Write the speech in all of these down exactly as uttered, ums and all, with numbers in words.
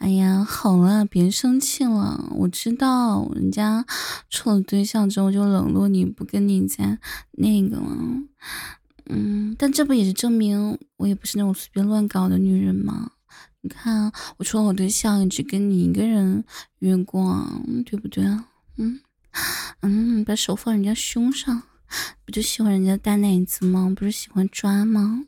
哎呀，好了，别生气了。我知道人家处了对象之后就冷落你，不跟你再那个了。嗯，但这不也是证明我也不是那种随便乱搞的女人吗？你看，我除了我对象，也只跟你一个人约过啊，对不对啊？嗯嗯，把手放人家胸上，不就喜欢人家大奶子吗？不是喜欢抓吗？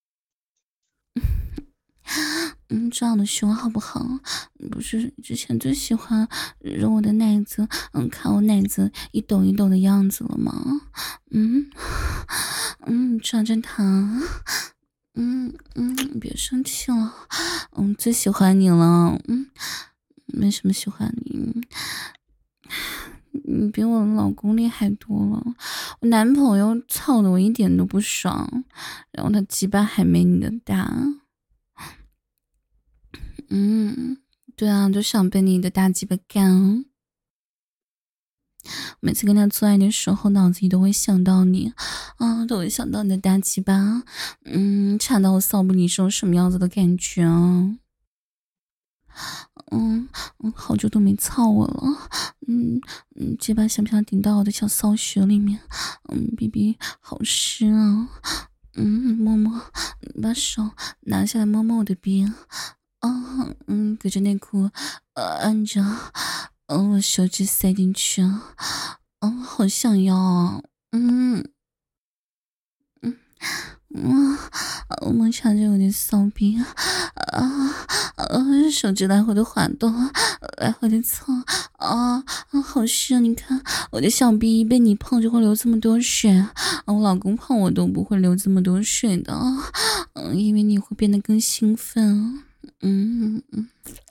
嗯，这样的胸好不好？不是之前最喜欢揉我的奶子，嗯，看我奶子一抖一抖的样子了吗？嗯嗯，抓着它，嗯嗯，别生气了，嗯，最喜欢你了，嗯，没什么喜欢你，你比我老公厉害多了，我男朋友操的我一点都不爽，然后他鸡巴还没你的大。嗯，对啊，就想被你的大鸡巴干。每次跟他做爱的时候，脑子里都会想到你，啊，都会想到你的大鸡巴，嗯，插到我骚逼里是种什么样子的感觉啊？嗯嗯，好久都没操我了，嗯嗯，鸡巴想不想顶到我的小骚穴里面？嗯，B B 好湿啊，嗯，摸摸，把手拿下来摸摸我的逼。啊，嗯，隔着内裤，呃，按着，嗯，我手指塞进去，嗯，好想要啊，嗯嗯嗯，我摩擦着我的骚逼，啊啊，手指来回的滑动，来回的蹭，啊啊，好湿啊！你看我的小逼被你碰就会流这么多水，啊，我老公碰我都不会流这么多水的，嗯，因为你会变得更兴奋。嗯嗯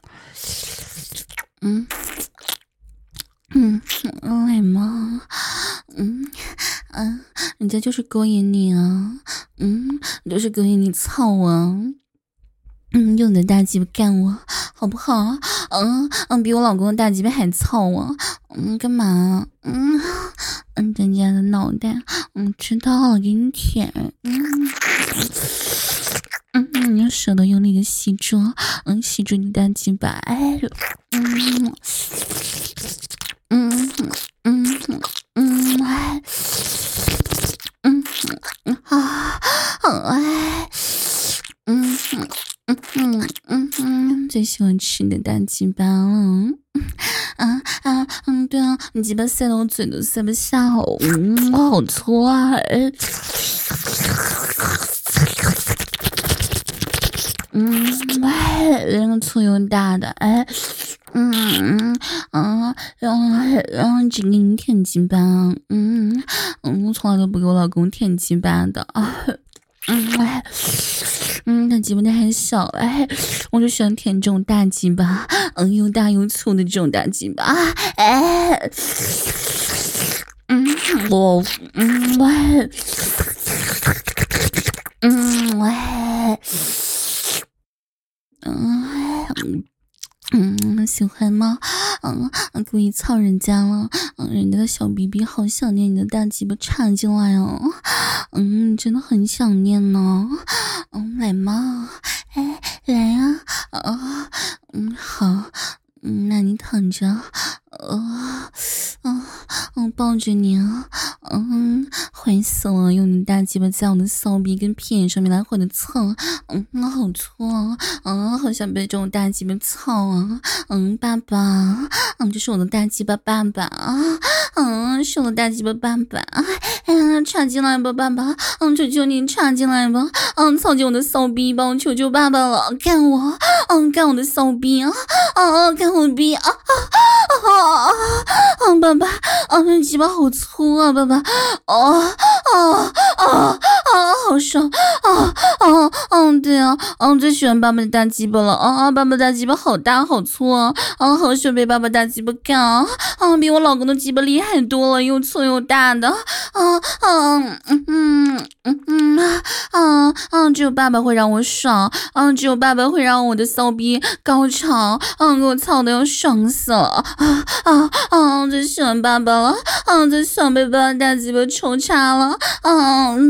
嗯嗯，来嘛，嗯嗯，人家就是勾引你啊，嗯，就是勾引你操我，嗯，用你的大鸡巴干我，好不好？嗯嗯，比我老公的大鸡巴还操我，嗯，干嘛？嗯嗯，人家的脑袋，嗯，知道了，给你舔，嗯。嗯，你用舌头用力的吸住，嗯，吸住你的大鸡巴，哎，嗯，嗯嗯嗯，哎，嗯嗯啊，哎，嗯嗯嗯嗯嗯，最喜欢吃你的大鸡巴了，啊啊嗯，对啊，你鸡巴塞到我嘴都塞不下哦，嗯，好粗啊，哎。嗯，哎，那个粗又大的，哎，嗯嗯嗯，然后然后只给你舔鸡巴，嗯嗯，我从来都不给我老公舔鸡巴的啊，嗯哎，嗯，他鸡巴太还小，哎，我就喜欢舔这种大鸡巴，嗯，又大又粗的这种大鸡巴，哎，嗯，我，嗯喂，嗯喂。嗯嗯，喜欢吗？嗯，故意操人家了。嗯，人家的小 B B 好想念你的大鸡巴插进来哦。嗯，真的很想念呢。嗯，来嘛，哎，来呀、啊。啊，嗯，好。嗯，那你躺着。呃，嗯，我抱着你啊。嗯，坏死了，用你大鸡巴在我的骚逼跟屁眼上面来回的蹭。嗯，好粗啊。嗯，好想被这种大鸡巴操啊！嗯，爸爸，嗯，这是我的大鸡巴爸爸啊！嗯，是我的大鸡巴爸爸！哎呀，插进来吧，爸爸！嗯，求求你插进来吧！嗯，操进我的骚逼吧！我求求爸爸了，干我！嗯，干我的骚逼啊！啊，干我的逼啊！啊啊啊！啊，爸爸！啊，那鸡巴好粗啊，爸爸！哦啊啊啊！好爽！啊啊嗯，对啊，嗯，最喜欢爸爸的大鸡巴了啊！啊，爸爸大鸡巴好大好粗啊！啊，好喜欢被爸爸大鸡巴干啊！啊，比我老公的鸡巴厉害多了，又粗又大的。啊啊嗯嗯嗯嗯啊啊！只有爸爸会让我爽，啊，只有爸爸会让我的骚逼高潮，啊，给我操的要爽死了！啊啊啊！最喜欢爸爸了，啊，最喜欢被爸爸大鸡巴抽插了，啊，爸爸操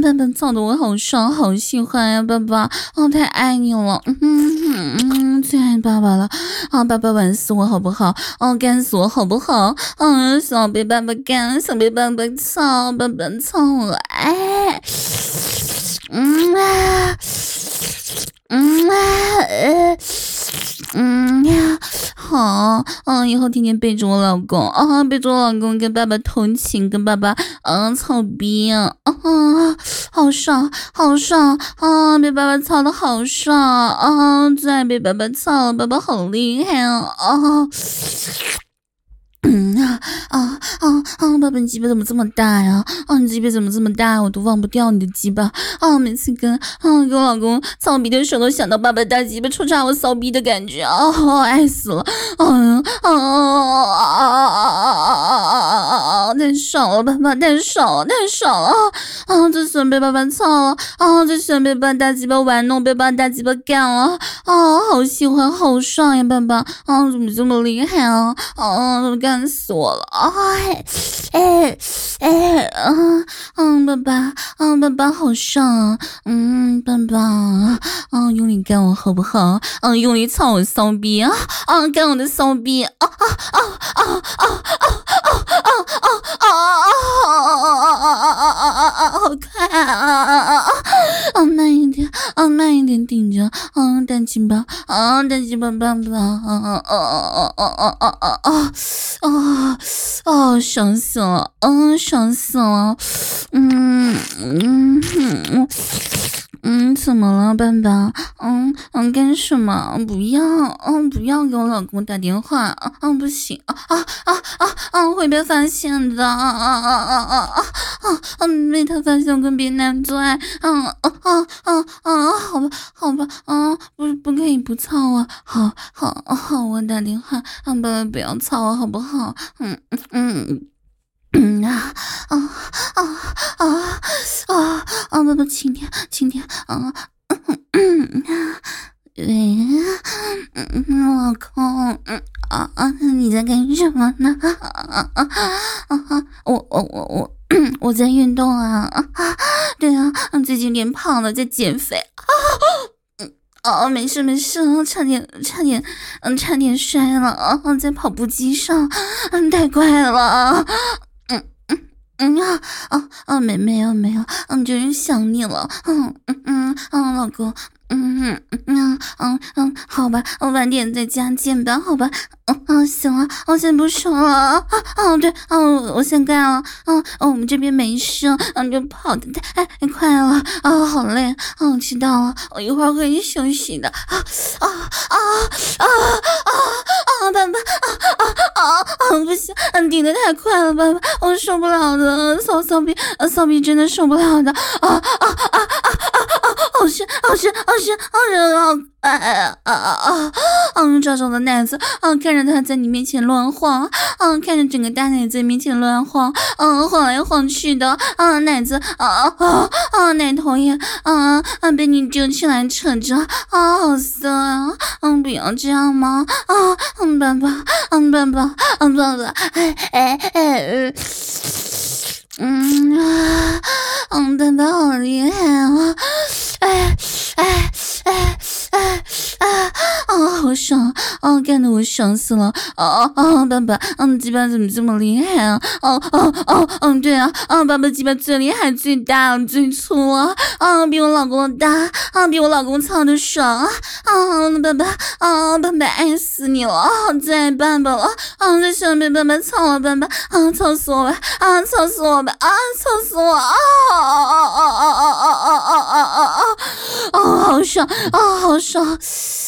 操的我好爽，好喜欢呀，爸爸，哦，太爱你了，嗯嗯嗯，最爱爸爸了，啊，爸爸玩死我好不好？哦，干死我好不好？嗯，想被爸爸干，想被爸爸操，爸爸操我，哎，嗯啊，嗯啊，呃。嗯呀，好，嗯，以后天天背着我老公啊，背着我老公跟爸爸偷情，跟爸爸嗯操逼啊，啊，好爽，好爽啊，被爸爸操的好爽啊，最爱被爸爸操了，爸爸好厉害啊啊！嗯啊啊啊啊！爸爸，你鸡巴怎么这么大呀？啊，你鸡巴怎么这么大？我都忘不掉你的鸡巴啊！每次跟啊跟我老公操逼的时候，都想到爸爸大鸡巴戳插我骚逼的感觉啊，爱死了！啊啊啊啊啊啊啊啊！太爽了，爸爸太爽了，太爽了！啊，最喜欢被爸爸操了啊，最喜欢被爸爸大鸡巴玩弄，被爸爸大鸡巴干了啊，好喜欢，好爽呀，爸爸啊，怎么这么厉害啊？啊，都干死我了！哎哎哎，嗯嗯，爸爸，嗯，爸爸好爽啊！嗯，爸爸，啊，用力干我好不好？啊，用力操我骚逼啊！啊，干我的骚逼！啊啊啊啊啊啊啊啊啊啊啊啊啊啊！好快啊啊啊啊！啊，慢一点，啊，慢一点，顶着，啊，大鸡巴，啊，大鸡巴，爸爸，啊啊啊啊啊啊啊啊啊！哦哦，爽死了，嗯，爽死了，嗯嗯嗯嗯，怎么了，爸爸？嗯嗯，干什么？不要，嗯，不要给我老公打电话，啊啊，不行，啊啊啊啊啊，会被发现的，啊啊啊啊啊啊啊，嗯，被他发现我跟别男做爱，啊啊啊啊啊，好吧好吧，啊，不不可以不操啊，好好好，我打电话，啊，爸爸不要操我好不好？嗯嗯。嗯啊啊啊啊啊啊！爸爸，轻点，轻点啊！嗯嗯啊，对，嗯，老公，嗯啊啊，你在干什么呢？啊啊啊啊！我我我我我在运动啊！啊，对啊，最近变胖了，在减肥啊！嗯哦，没事没事，差点差点，嗯，差点摔了啊！在跑步机上，嗯，太快了。嗯啊啊啊！没没有没有，嗯，就是想你了，嗯嗯嗯嗯，老公，嗯嗯嗯嗯嗯，好吧，我晚点在家见吧，好吧，嗯嗯，行了，我先不说了，啊啊对，嗯，我先干了，嗯嗯，我们这边没事，嗯，就跑的太太快了，啊，好累，嗯，知道了，我一会儿会休息的，啊啊啊啊啊啊，爸爸，啊啊啊啊，不行，嗯，顶的太快了，爸爸，我受不了的。骚骚逼，骚逼真的受不了的啊啊啊啊啊啊！好深，好深，好深，好深，好哎哎啊啊啊！嗯，抓着我的奶子，嗯，看着他在你面前乱晃，嗯，看着整个大奶在面前乱晃，嗯，晃来晃去的，嗯，奶子啊啊啊，奶头也啊啊被你揪起来扯着，啊，好色啊！嗯，不要这样吗？啊，嗯，爸爸，嗯，爸爸，嗯，爸爸，哎哎哎。嗯啊，嗯，爸爸好厉害啊！哎哎哎哎哎啊，好爽！哦，干得我爽死了！哦哦，爸爸，嗯，鸡巴怎么这么厉害啊？哦哦哦，嗯，对啊，啊，爸爸鸡巴最厉害、最大、最粗啊！啊，比我老公大，啊，比我老公操的爽啊！啊，爸爸，啊，爸爸爱死你了！啊，最爱爸爸了！啊，最喜欢被爸爸操了，爸爸啊，操死我吧！啊，操死我吧！啊，操死我！啊啊啊啊啊啊啊啊啊啊！啊，好爽！啊，好爽！